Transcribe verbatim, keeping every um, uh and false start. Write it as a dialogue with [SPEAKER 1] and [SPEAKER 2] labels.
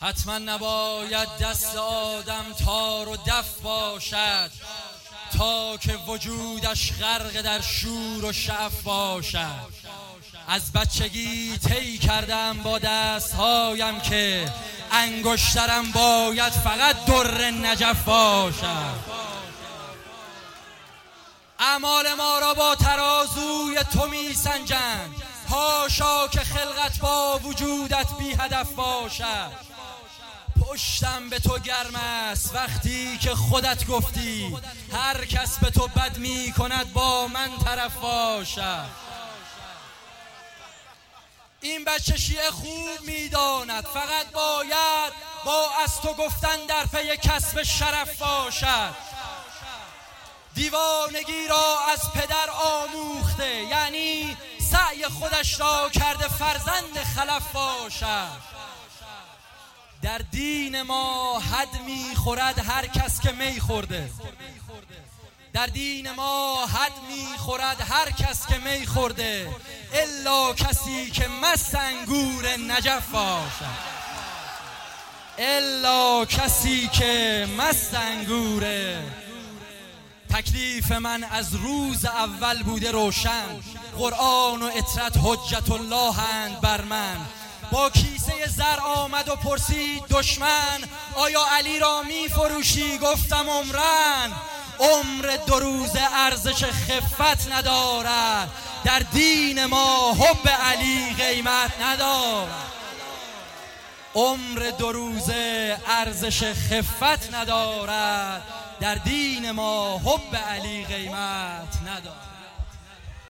[SPEAKER 1] حتما نباید دست آدم تار و دف باشد تا که وجودش غرق در شور و شعف باشد. از بچگی طی کردم با دستهایم که انگشترم باید فقط در نجف باشد. اعمال ما را با ترازوی تو می سنجند، حاشا که خلقت با وجودت بی هدف باشد. پشتم به تو گرم است وقتی که خودت گفتی هر کس به تو بد می کند با من طرف باشد. این بچه شیعه خوب می داند فقط باید با از تو گفتن در پی کسب شرف باشد. دیوانگی را از پدر آموخته، یعنی سعی خودش را کرده فرزند خلف باشد. در دین ما حد میخورد هر کس که می خورده. در دین ما حد میخورد هر کس که می خورده، الا کسی که مست انگور نجف باشد. الا کسی که مست انگوره. تکلیف من از روز اول بوده روشن، قرآن و اطرت حجت الله اند بر من. با کیسه زر آمد و پرسید دشمن آیا علی را می فروشی؟ گفتم عمرن. عمر دو روز ارزش خفت ندارد، در دین ما حب علی قیمت ندارد. عمر دو روزه ارزش خفت ندارد، در دین ما حب علی قیمت ندارد.